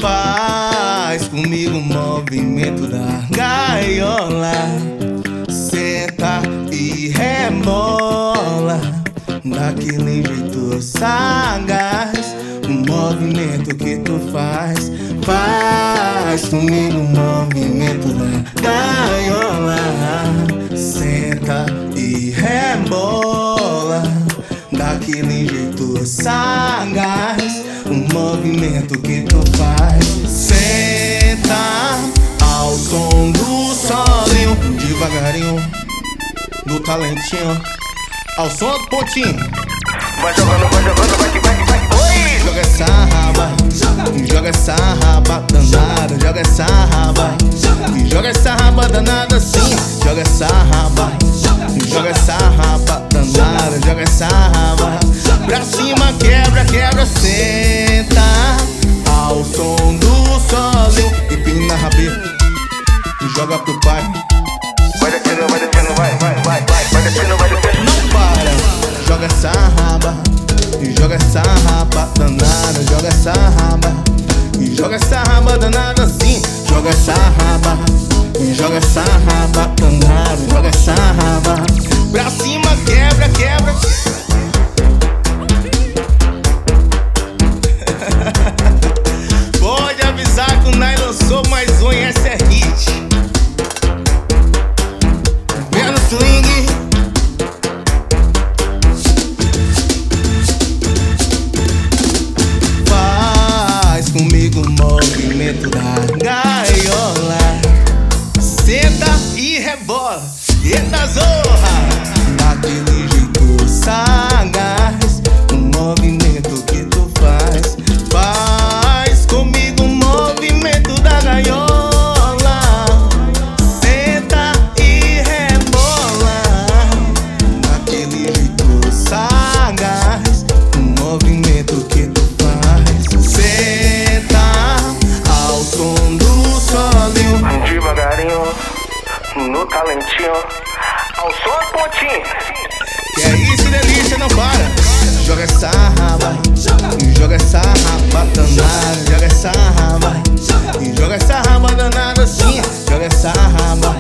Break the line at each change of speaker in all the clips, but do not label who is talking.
Faz comigo o movimento da gaiola. Senta e rebola daquele jeito sagaz. O movimento que tu faz. Faz comigo o movimento da gaiola. Senta e rebola daquele jeito sagaz. O movimento que tu faz. Senta ao som do solinho, devagarinho, do talentinho, ao som do pontinho.
Vai jogando, vai. Oi!
Joga essa raba danada, joga essa raba. E joga essa raba danada assim. Joga essa raba danada, joga essa raba pra cima, quebra, senta ao som do solinho. Empina a rabeta e joga pro pai.
Vai descendo, vai descendo.
Não para. Joga essa raba e joga essa raba danada, joga essa raba. E joga essa raba danada assim. Joga essa raba e joga essa raba danada, joga essa raba pra cima, quebra. Pode avisar que o Nai lançou mais um e essa é hit. Vendo swing. Faz comigo o movimento da gaiola. Senta e rebola, eita zorra, daquele jeito sagaz. O movimento que tu faz. Faz comigo o movimento da gaiola. Senta e rebola daquele jeito sagaz. O movimento que tu faz. Senta ao som do solinho,
Devagarinho, no talentinho, ao som do pontinho.
que é isso, delícia, não para. Joga essa raba, e joga essa raba danada, joga essa raba, e joga essa raba danada assim. Joga essa raba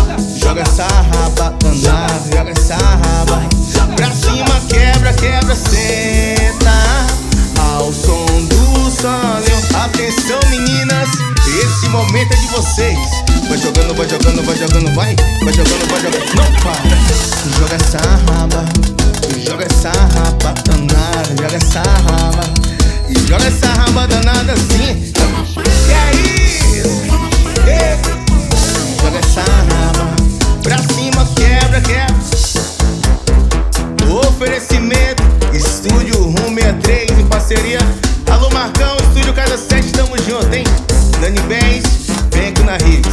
danada, joga essa raba pra cima, quebra, senta ao som do solinho. Atenção meninas, esse momento é de vocês. Vai jogando, vai. Vai jogando, não para. Joga essa raba, e joga essa raba danada, joga essa raba, e joga essa raba danada assim. Que é isso? Joga essa raba pra cima, quebra. Oferecimento Estúdio Room 63 em parceria. Alô Marcão, Estúdio Casa 7, tamo junto, hein? Dani Benz, vem aqui na Rica.